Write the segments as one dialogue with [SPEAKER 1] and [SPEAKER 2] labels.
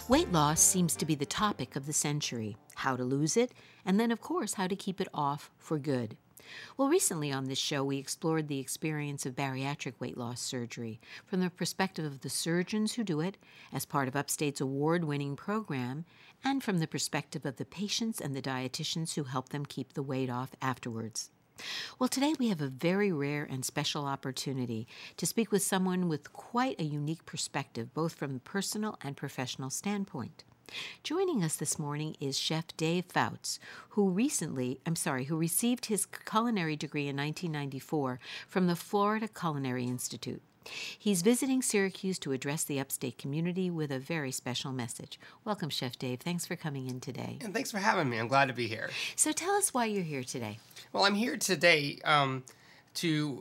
[SPEAKER 1] Weight loss seems to be the topic of the century: how to lose it, and then, of course, how to keep it off for good. Well, recently on this show, we explored the experience of bariatric weight loss surgery from the perspective of the surgeons who do it as part of Upstate's award-winning program, and from the perspective of the patients and the dietitians who help them keep the weight off afterwards. Well, today we have a very rare and special opportunity to speak with someone with quite a unique perspective, both from the personal and professional standpoint. Joining us this morning is Chef Dave Fouts, who received his culinary degree in 1994 from the Florida Culinary Institute. He's visiting Syracuse to address the upstate community with a very special message. Welcome, Chef Dave. Thanks for coming in today.
[SPEAKER 2] And thanks for having me. I'm glad to be here.
[SPEAKER 1] So tell us why you're here today.
[SPEAKER 2] Well, I'm here today to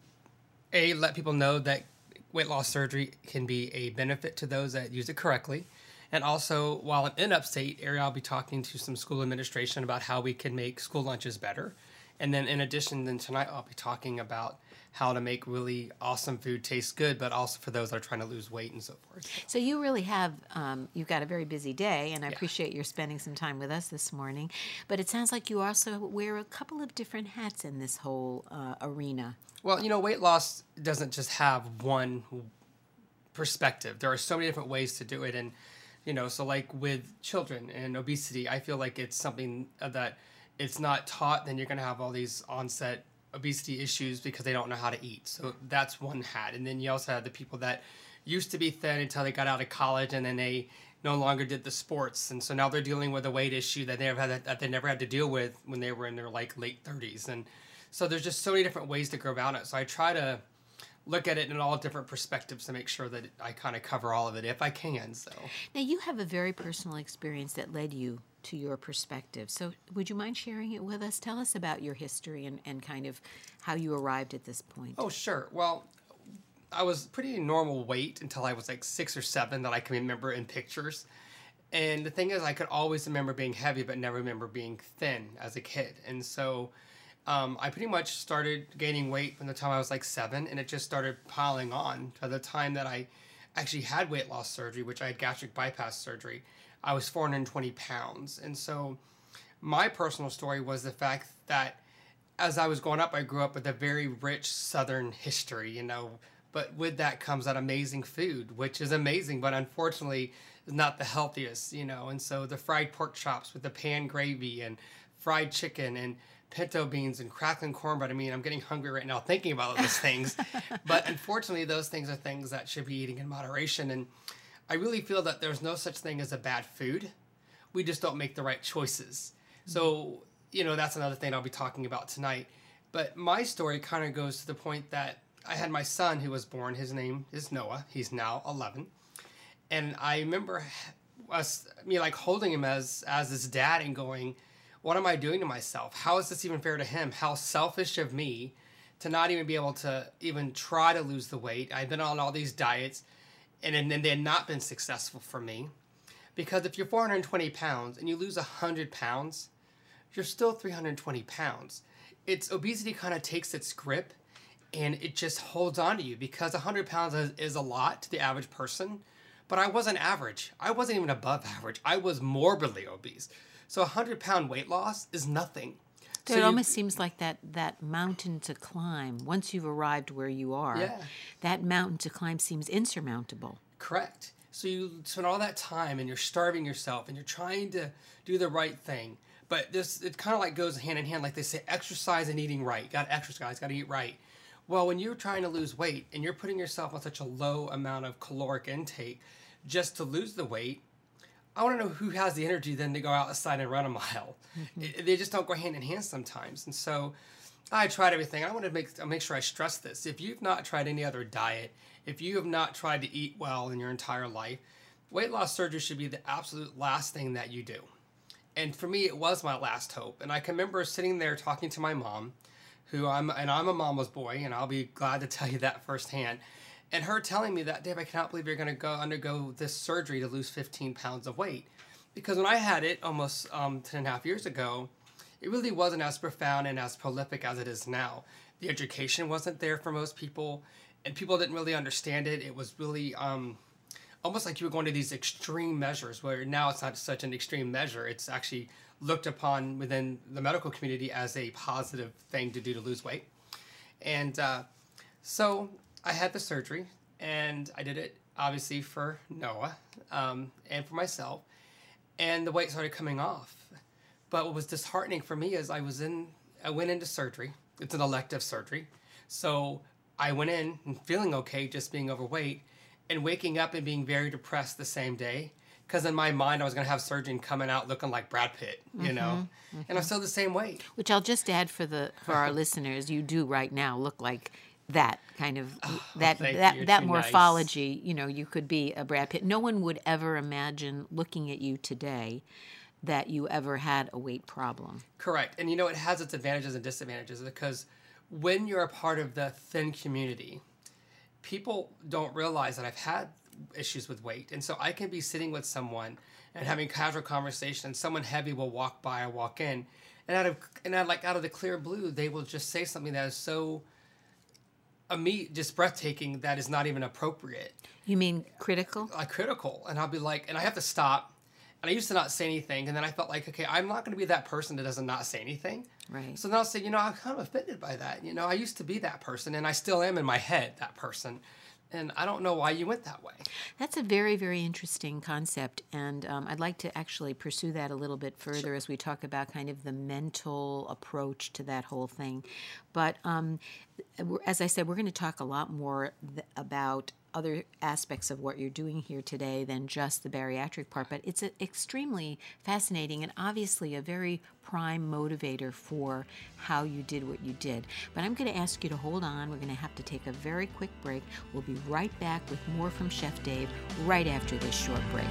[SPEAKER 2] let people know that weight loss surgery can be a benefit to those that use it correctly. And also, while I'm in upstate area, I'll be talking to some school administration about how we can make school lunches better. And then in addition, tonight I'll be talking about how to make really awesome food taste good, but also for those that are trying to lose weight and so forth.
[SPEAKER 1] So you really have, you've got a very busy day, and I appreciate your spending some time with us this morning. But it sounds like you also wear a couple of different hats in this whole arena.
[SPEAKER 2] Well, weight loss doesn't just have one perspective. There are so many different ways to do it. And, so like with children and obesity, I feel like it's something that it's not taught, then you're going to have all these onset obesity issues because they don't know how to eat. So that's one hat. And then you also have the people that used to be thin until they got out of college, and then they no longer did the sports. And so now they're dealing with a weight issue that they never had to deal with when they were in their late 30s. And so there's just so many different ways to go about it. So I try to look at it in all different perspectives to make sure that I kind of cover all of it if I can. So
[SPEAKER 1] now you have a very personal experience that led you to your perspective. So would you mind sharing it with us? Tell us about your history and kind of how you arrived at this point.
[SPEAKER 2] Oh, sure. Well, I was pretty normal weight until I was like 6 or 7 that I can remember in pictures. And the thing is, I could always remember being heavy, but never remember being thin as a kid. And so I pretty much started gaining weight from the time I was like 7, and it just started piling on to the time that I actually had weight loss surgery, which I had gastric bypass surgery. I was 420 pounds. And so my personal story was the fact that as I was growing up, I grew up with a very rich Southern history, but with that comes that amazing food, which is amazing, but unfortunately is not the healthiest, and so the fried pork chops with the pan gravy and fried chicken and pinto beans and crackling cornbread. I mean, I'm getting hungry right now thinking about all those things, but unfortunately those things are things that should be eating in moderation. And I really feel that there's no such thing as a bad food. We just don't make the right choices. So, that's another thing I'll be talking about tonight. But my story kind of goes to the point that I had my son who was born. His name is Noah. He's now 11. And I remember holding him as his dad and going, what am I doing to myself? How is this even fair to him? How selfish of me to not even be able to even try to lose the weight. I've been on all these diets, and then they had not been successful for me. Because if you're 420 pounds and you lose 100 pounds, you're still 320 pounds. Obesity kind of takes its grip and it just holds on to you, because 100 pounds is a lot to the average person. But I wasn't average. I wasn't even above average. I was morbidly obese. So 100-pound weight loss is nothing.
[SPEAKER 1] So it almost seems like that mountain to climb, once you've arrived where you are, that mountain to climb seems insurmountable.
[SPEAKER 2] Correct. So you spend all that time and you're starving yourself and you're trying to do the right thing. But it kind of like goes hand in hand, like they say, exercise and eating right. Got to exercise, got to eat right. Well, when you're trying to lose weight and you're putting yourself on such a low amount of caloric intake just to lose the weight, I want to know who has the energy then to go outside and run a mile. Mm-hmm. They just don't go hand in hand sometimes. And so I tried everything. I want to make sure I stress this. If you've not tried any other diet, if you have not tried to eat well in your entire life, weight loss surgery should be the absolute last thing that you do. And for me, it was my last hope. And I can remember sitting there talking to my mom, I'm a mama's boy, and I'll be glad to tell you that firsthand. And her telling me that, Dave, I cannot believe you're going to undergo this surgery to lose 15 pounds of weight. Because when I had it almost 10.5 years ago, it really wasn't as profound and as prolific as it is now. The education wasn't there for most people, and people didn't really understand it. It was really almost like you were going to these extreme measures, where now it's not such an extreme measure. It's actually looked upon within the medical community as a positive thing to do to lose weight. And so I had the surgery, and I did it obviously for Noah and for myself, and the weight started coming off. But what was disheartening for me is I went into surgery. It's an elective surgery. So I went in and feeling okay, just being overweight, and waking up and being very depressed the same day. Because in my mind, I was going to have surgery and coming out looking like Brad Pitt, you know? And I'm still the same weight.
[SPEAKER 1] Which I'll just add for our listeners, you do right now look like that kind of, that morphology. Nice. You know, you could be a Brad Pitt. No one would ever imagine looking at you today that you ever had a weight problem.
[SPEAKER 2] Correct. And you know, it has its advantages and disadvantages, because when you're a part of the thin community, people don't realize that I've had issues with weight. And so I can be sitting with someone and having casual conversation, and someone heavy will walk by or walk in, and out of the clear blue, they will just say something that is so just breathtaking, that is not even appropriate.
[SPEAKER 1] You mean critical?
[SPEAKER 2] Critical. And I'll be like, and I have to stop. And I used to not say anything, and then I felt like, okay, I'm not going to be that person that doesn't not say anything.
[SPEAKER 1] Right.
[SPEAKER 2] So then I'll say, you know, I'm kind of offended by that. You know, I used to be that person, and I still am in my head that person. And I don't know why you went that way.
[SPEAKER 1] That's a very, very interesting concept, and I'd like to actually pursue that a little bit further. Sure. As we talk about kind of the mental approach to that whole thing. But as I said, we're going to talk a lot more about other aspects of what you're doing here today than just the bariatric part, but it's extremely fascinating and obviously a very prime motivator for how you did what you did. But I'm going to ask you to hold on. We're going to have to take a very quick break. We'll be right back with more from Chef Dave right after this short break.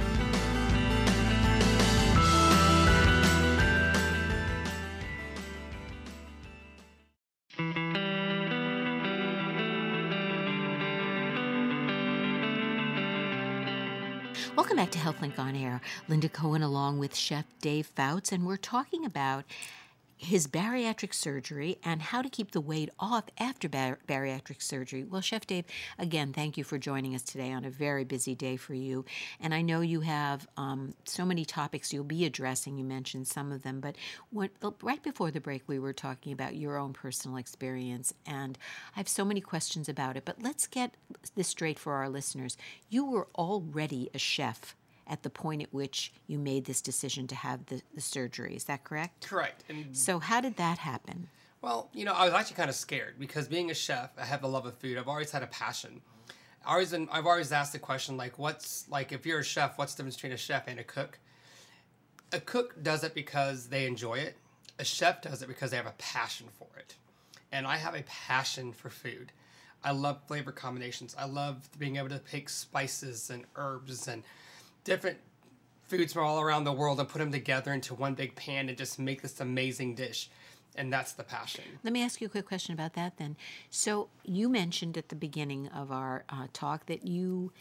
[SPEAKER 1] Welcome back to HealthLink On Air. Linda Cohen along with Chef Dave Fouts, and we're talking about his bariatric surgery and how to keep the weight off after bariatric surgery. Well, Chef Dave, again, thank you for joining us today on a very busy day for you. And I know you have so many topics you'll be addressing. You mentioned some of them, but right before the break, we were talking about your own personal experience, and I have so many questions about it. But let's get this straight for our listeners. You were already a chef at the point at which you made this decision to have the surgery. Is that correct?
[SPEAKER 2] Correct.
[SPEAKER 1] So how did that happen?
[SPEAKER 2] Well, you know, I was actually kind of scared, because being a chef, I have a love of food. I've always had a passion. I've always asked the question, like, if you're a chef, what's the difference between a chef and a cook? A cook does it because they enjoy it. A chef does it because they have a passion for it. And I have a passion for food. I love flavor combinations. I love being able to pick spices and herbs and different foods from all around the world and put them together into one big pan and just make this amazing dish. And that's the passion.
[SPEAKER 1] Let me ask you a quick question about that then. So you mentioned at the beginning of our talk that you,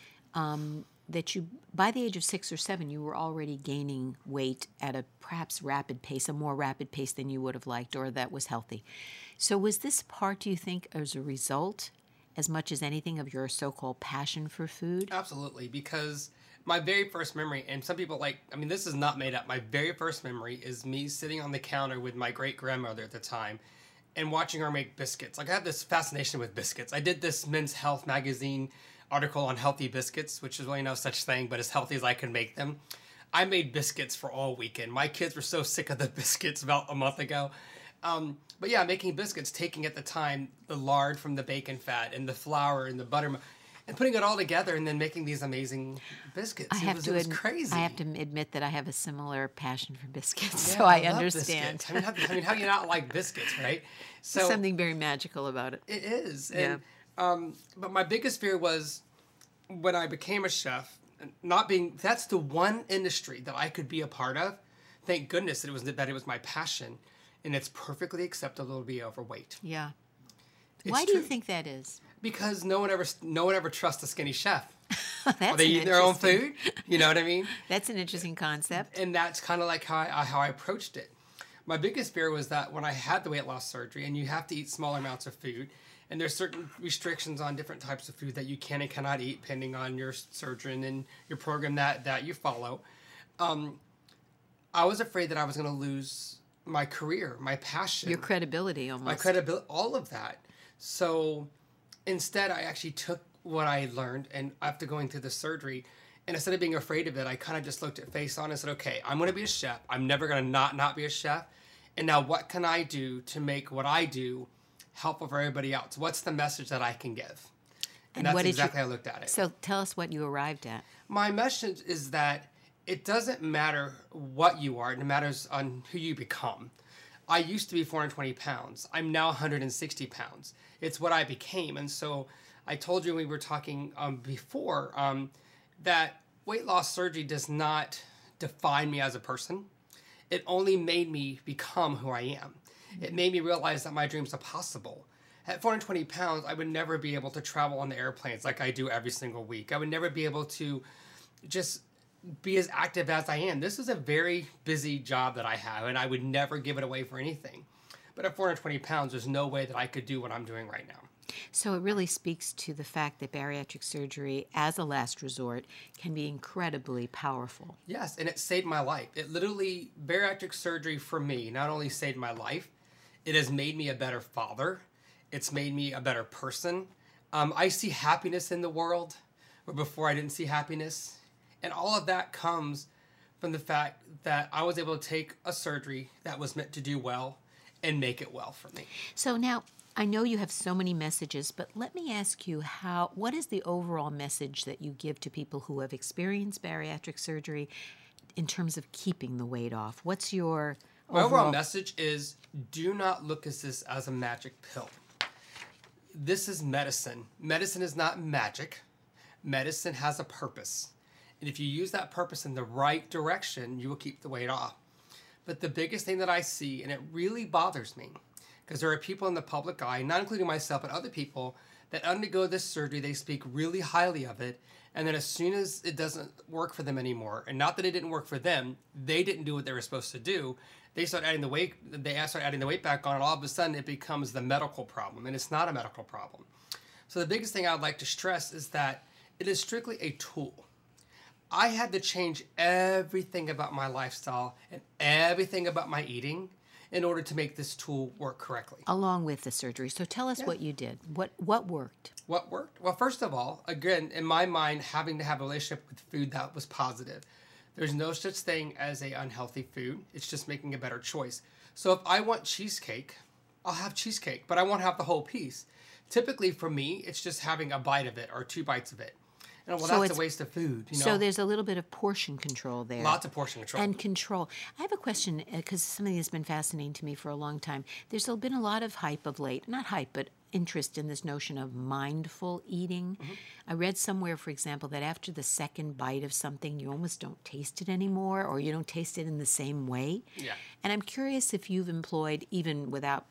[SPEAKER 1] by the age of 6 or 7, you were already gaining weight at a perhaps rapid pace, a more rapid pace than you would have liked, or that was healthy. So was this part, do you think, as a result, as much as anything, of your so-called passion for food?
[SPEAKER 2] Absolutely, because my very first memory, and some people this is not made up. My very first memory is me sitting on the counter with my great-grandmother at the time and watching her make biscuits. Like, I have this fascination with biscuits. I did this Men's Health magazine article on healthy biscuits, which is really no such thing, but as healthy as I can make them. I made biscuits for all weekend. My kids were so sick of the biscuits about a month ago. But yeah, making biscuits, taking at the time the lard from the bacon fat and the flour and the butter, and putting it all together and then making these amazing biscuits. It was crazy.
[SPEAKER 1] I have to admit that I have a similar passion for biscuits, so I understand.
[SPEAKER 2] I mean, how do you not like biscuits, right? So
[SPEAKER 1] there's something very magical about it.
[SPEAKER 2] It is.
[SPEAKER 1] Yeah.
[SPEAKER 2] And, but my biggest fear was when I became a chef, that's the one industry that I could be a part of. Thank goodness that it was my passion, and it's perfectly acceptable to be overweight.
[SPEAKER 1] Yeah. Why do you think that is?
[SPEAKER 2] Because no one ever trusts a skinny chef.
[SPEAKER 1] They
[SPEAKER 2] eat their own food. You know what I mean?
[SPEAKER 1] That's an interesting concept.
[SPEAKER 2] And that's kind of like how I approached it. My biggest fear was that when I had the weight loss surgery, and you have to eat smaller amounts of food, and there's certain restrictions on different types of food that you can and cannot eat, depending on your surgeon and your program that you follow. I was afraid that I was going to lose my career, my passion,
[SPEAKER 1] Your credibility almost.
[SPEAKER 2] my credibility, all of that. So instead, I actually took what I learned, and after going through the surgery, and instead of being afraid of it, I kind of just looked at face on and said, okay, I'm going to be a chef. I'm never going to not be a chef. And now what can I do to make what I do helpful for everybody else? What's the message that I can give? And that's exactly how I looked at it.
[SPEAKER 1] So tell us what you arrived at.
[SPEAKER 2] My message is that it doesn't matter what you are. It matters on who you become. I used to be 420 pounds. I'm now 160 pounds. It's what I became. And so I told you when we were talking before that weight loss surgery does not define me as a person. It only made me become who I am. It made me realize that my dreams are possible. At 420 pounds, I would never be able to travel on the airplanes like I do every single week. I would never be able to just be as active as I am. This is a very busy job that I have, and I would never give it away for anything. But at 420 pounds, there's no way that I could do what I'm doing right now.
[SPEAKER 1] So it really speaks to the fact that bariatric surgery, as a last resort, can be incredibly powerful.
[SPEAKER 2] Yes, and it saved my life. It literally, bariatric surgery for me not only saved my life, it has made me a better father. It's made me a better person. I see happiness in the world where before I didn't see happiness. And all of that comes from the fact that I was able to take a surgery that was meant to do well and make it well for me.
[SPEAKER 1] So now, I know you have so many messages, but let me ask you what is the overall message that you give to people who have experienced bariatric surgery in terms of keeping the weight off? What's your
[SPEAKER 2] My overall message is do not look at this as a magic pill. This is medicine. Medicine is not magic. Medicine has a purpose. And if you use that purpose in the right direction, you will keep the weight off. But the biggest thing that I see, and it really bothers me, because there are people in the public eye, not including myself, but other people, that undergo this surgery, they speak really highly of it, and then as soon as it doesn't work for them anymore, and not that it didn't work for them, they didn't do what they were supposed to do, they start adding the weight back on, and all of a sudden it becomes the medical problem, and it's not a medical problem. So the biggest thing I would like to stress is that it is strictly a tool. I had to change everything about my lifestyle and everything about my eating in order to make this tool work correctly.
[SPEAKER 1] Along with the surgery. So tell us what you did. What worked?
[SPEAKER 2] What worked? Well, first of all, again, in my mind, having to have a relationship with food that was positive. There's no such thing as an unhealthy food. It's just making a better choice. So if I want cheesecake, I'll have cheesecake, but I won't have the whole piece. Typically for me, it's just having a bite of it or 2 bites of it. And well, so that's a waste of food. You know?
[SPEAKER 1] So there's a little bit of portion control there.
[SPEAKER 2] Lots of portion control.
[SPEAKER 1] And control. I have a question, because something that's been fascinating to me for a long time. There's been a lot of hype of late, not hype, but interest in this notion of mindful eating. Mm-hmm. I read somewhere, for example, that after the second bite of something, you almost don't taste it anymore, or you don't taste it in the same way.
[SPEAKER 2] Yeah.
[SPEAKER 1] And I'm curious if you've employed, even without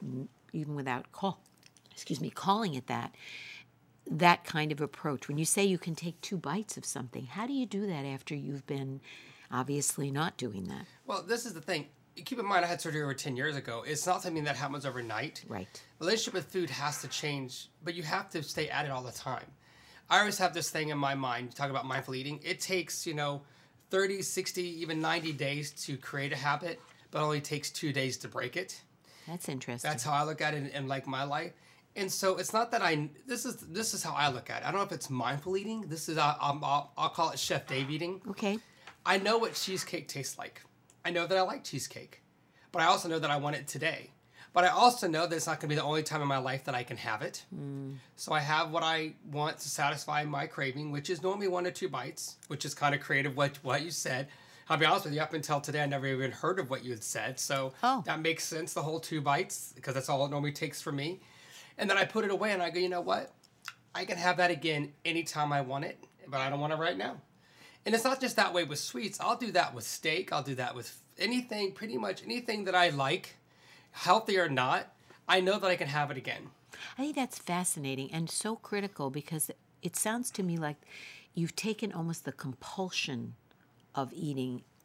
[SPEAKER 1] calling it that kind of approach. When you say you can take 2 bites of something, how do you do that after you've been obviously not doing that?
[SPEAKER 2] Well, this is the thing. Keep in mind, I had surgery over 10 years ago. It's not something that happens overnight.
[SPEAKER 1] Right.
[SPEAKER 2] Relationship with food has to change, but you have to stay at it all the time. I always have this thing in my mind. You talk about mindful eating. It takes, 30, 60, even 90 days to create a habit, but only takes 2 days to break it.
[SPEAKER 1] That's interesting.
[SPEAKER 2] That's how I look at it in like my life. And so it's not that this is how I look at it. I don't know if it's mindful eating. This is, I'll call it Chef Dave eating.
[SPEAKER 1] Okay.
[SPEAKER 2] I know what cheesecake tastes like. I know that I like cheesecake. But I also know that I want it today. But I also know that it's not going to be the only time in my life that I can have it. Mm. So I have what I want to satisfy my craving, which is normally 1 to 2 bites, which is kind of creative what you said. I'll be honest with you, up until today, I never even heard of what you had said. So that makes sense, the whole 2 bites, because that's all it normally takes for me. And then I put it away and I go, you know what? I can have that again anytime I want it, but I don't want it right now. And it's not just that way with sweets. I'll do that with steak. I'll do that with anything, pretty much anything that I like, healthy or not. I know that I can have it again.
[SPEAKER 1] I think that's fascinating and so critical, because it sounds to me like you've taken almost the compulsion of eating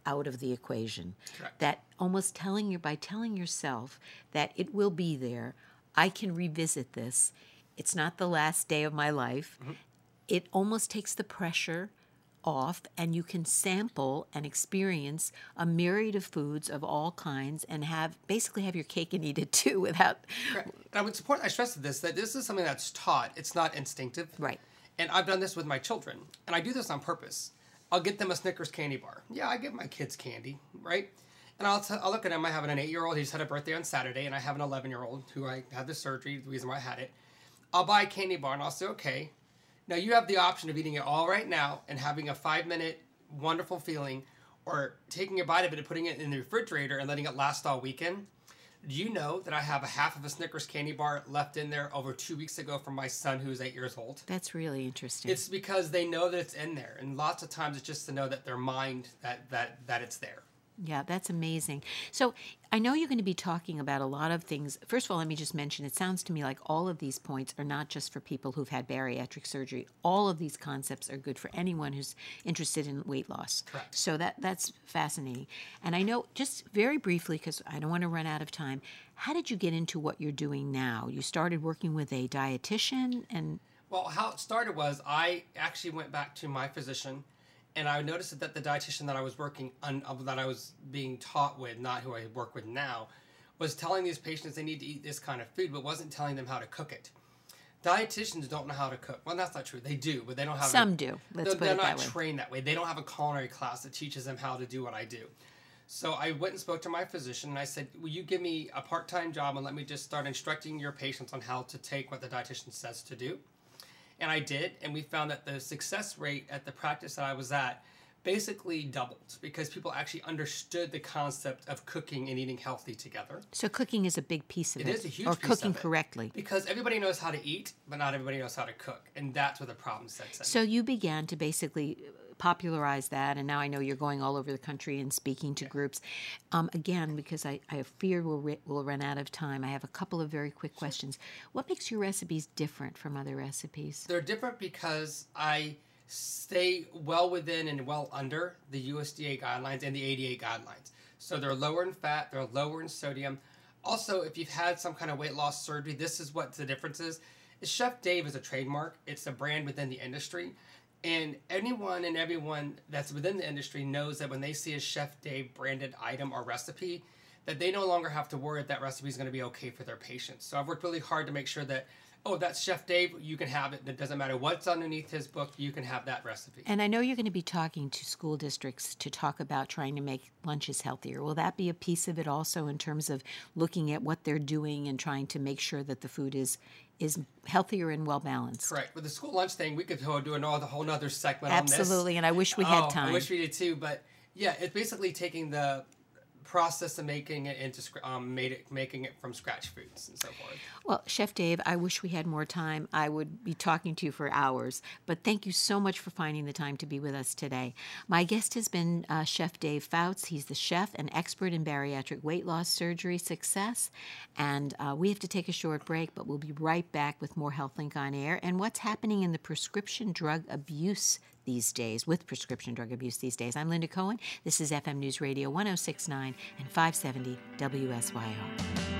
[SPEAKER 1] out of the equation.
[SPEAKER 2] Correct.
[SPEAKER 1] That almost by telling yourself that it will be there, I can revisit this. It's not the last day of my life. Mm-hmm. It almost takes the pressure off, and you can sample and experience a myriad of foods of all kinds and basically have your cake and eat it too without...
[SPEAKER 2] Correct. And it's important I stress this, that this is something that's taught. It's not instinctive.
[SPEAKER 1] Right.
[SPEAKER 2] And I've done this with my children, and I do this on purpose. I'll get them a Snickers candy bar. Yeah, I give my kids candy, right? And I'll look at him. I have an 8-year-old. He just had a birthday on Saturday, and I have an 11-year-old who I had the surgery, the reason why I had it. I'll buy a candy bar, and I'll say, okay, now you have the option of eating it all right now and having a 5-minute wonderful feeling, or taking a bite of it and putting it in the refrigerator and letting it last all weekend. Do you know that I have a half of a Snickers candy bar left in there over 2 weeks ago from my son who's 8 years old?
[SPEAKER 1] That's really interesting.
[SPEAKER 2] It's because they know that it's in there. And lots of times it's just to know that their mind, that it's there.
[SPEAKER 1] Yeah, that's amazing. So I know you're going to be talking about a lot of things. First of all, let me just mention, it sounds to me like all of these points are not just for people who've had bariatric surgery. All of these concepts are good for anyone who's interested in weight loss.
[SPEAKER 2] Correct.
[SPEAKER 1] So that's fascinating. And I know, just very briefly, because I don't want to run out of time, how did you get into what you're doing now? You started working with a dietitian and...
[SPEAKER 2] Well, how it started was I actually went back to my physician, and I noticed that the dietitian that I was that I was being taught with, not who I work with now, was telling these patients they need to eat this kind of food, but wasn't telling them how to cook it. Dietitians don't know how to cook. Well, that's not true. They do, but they don't have...
[SPEAKER 1] Some do. Let's put it that way.
[SPEAKER 2] They're not trained that way. They don't have a culinary class that teaches them how to do what I do. So I went and spoke to my physician, and I said, will you give me a part-time job and let me just start instructing your patients on how to take what the dietitian says to do? And I did, and we found that the success rate at the practice that I was at basically doubled because people actually understood the concept of cooking and eating healthy together.
[SPEAKER 1] So cooking is a big piece of it.
[SPEAKER 2] It is a huge
[SPEAKER 1] piece of it. Or cooking
[SPEAKER 2] of it,
[SPEAKER 1] correctly.
[SPEAKER 2] Because everybody knows how to eat, but not everybody knows how to cook. And that's where the problem sets in.
[SPEAKER 1] So you began to basically popularize that, and now I know you're going all over the country and speaking to groups. Again, because I fear we'll run out of time, I have a couple of very quick questions. What makes your recipes different from other recipes?
[SPEAKER 2] They're different because I stay well within and well under the USDA guidelines and the ADA guidelines. So they're lower in fat, they're lower in sodium. Also, if you've had some kind of weight loss surgery, this is what the difference is. Chef Dave is a trademark. It's a brand within the industry. And anyone and everyone that's within the industry knows that when they see a Chef Dave branded item or recipe, that they no longer have to worry if that recipe is going to be okay for their patients. So I've worked really hard to make sure that, oh, that's Chef Dave, you can have it. It doesn't matter what's underneath his book, you can have that recipe.
[SPEAKER 1] And I know you're going to be talking to school districts to talk about trying to make lunches healthier. Will that be a piece of it also in terms of looking at what they're doing and trying to make sure that the food is healthier and well-balanced?
[SPEAKER 2] Correct. With the school lunch thing, we could do a whole nother segment
[SPEAKER 1] Absolutely,
[SPEAKER 2] on this.
[SPEAKER 1] And I wish we had time.
[SPEAKER 2] I wish we did too, but yeah, it's basically taking the process of making it into making it from scratch foods and so forth.
[SPEAKER 1] Well, Chef Dave, I wish we had more time. I would be talking to you for hours, but thank you so much for finding the time to be with us today. My guest has been Chef Dave Fouts. He's the chef and expert in bariatric weight loss surgery success, and we have to take a short break, but we'll be right back with more HealthLink on Air and what's happening in the prescription drug abuse these days, with prescription drug abuse these days. I'm Linda Cohen. This is FM News Radio 106.9 and 570 WSYO.